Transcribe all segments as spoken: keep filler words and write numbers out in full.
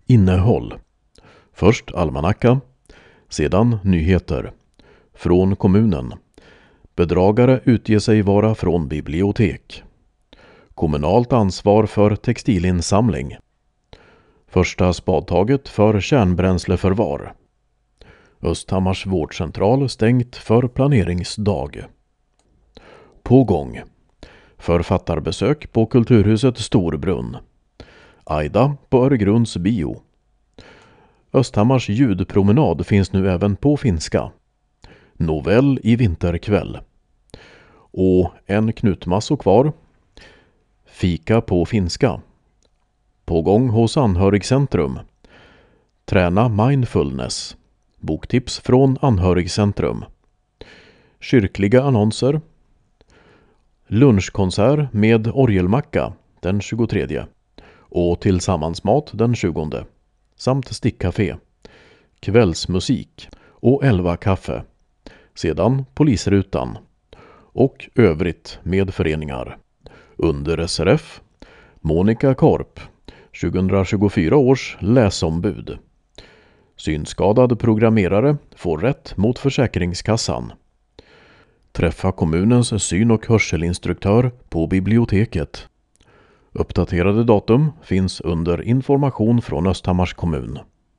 Innehåll. Först almanacka, sedan nyheter. Från kommunen. Bedragare utger sig vara från bibliotek. Kommunalt ansvar för textilinsamling. Första spadtaget för kärnbränsleförvar. Östhammars vårdcentral stängt för planeringsdag. På gång. Författarbesök på Kulturhuset Storbrunn. Aida på Öregrunds bio. Östhammars ljudpromenad finns nu även på finska. Novell i vinterkväll. Och en knutmasso kvar. Fika på finska. På gång hos Anhörigcentrum. Träna mindfulness. Boktips från Anhörigcentrum. Kyrkliga annonser. Lunchkonsert med orgelmacka den tjugotredje. Och tillsammansmat den tjugonde. Samt stickcafé. Kvällsmusik och elva kaffe. Sedan polisrutan. Och övrigt med föreningar. Under S R F. Monica Korp. tjugohundratjugofyra års läsombud. Synskadad programmerare får rätt mot Försäkringskassan. Träffa kommunens syn- och hörselinstruktör på biblioteket. Uppdaterade datum finns under information från Östhammars kommun.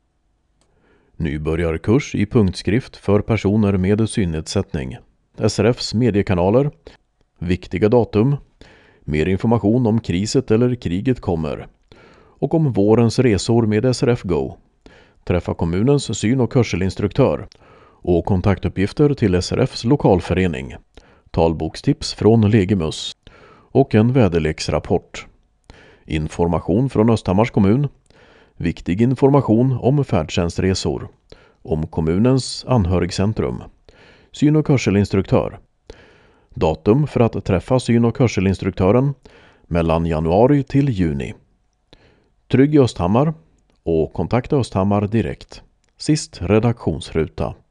Nybörjarkurs i punktskrift för personer med synnedsättning. S R F:s mediekanaler. Viktiga datum. Mer information om kriset eller kriget kommer. Och om vårens resor med S R F Go. Träffa kommunens syn- och hörselinstruktör. Och kontaktuppgifter till S R F:s lokalförening. Talbokstips från Legimus. Och en väderleksrapport. Information från Östhammars kommun. Viktig information om färdtjänstresor. Om kommunens anhörigcentrum. Syn- och hörselinstruktör. Datum för att träffa syn- och hörselinstruktören mellan januari till juni. Trygg i Östhammar och kontakta Östhammar direkt. Sist redaktionsruta.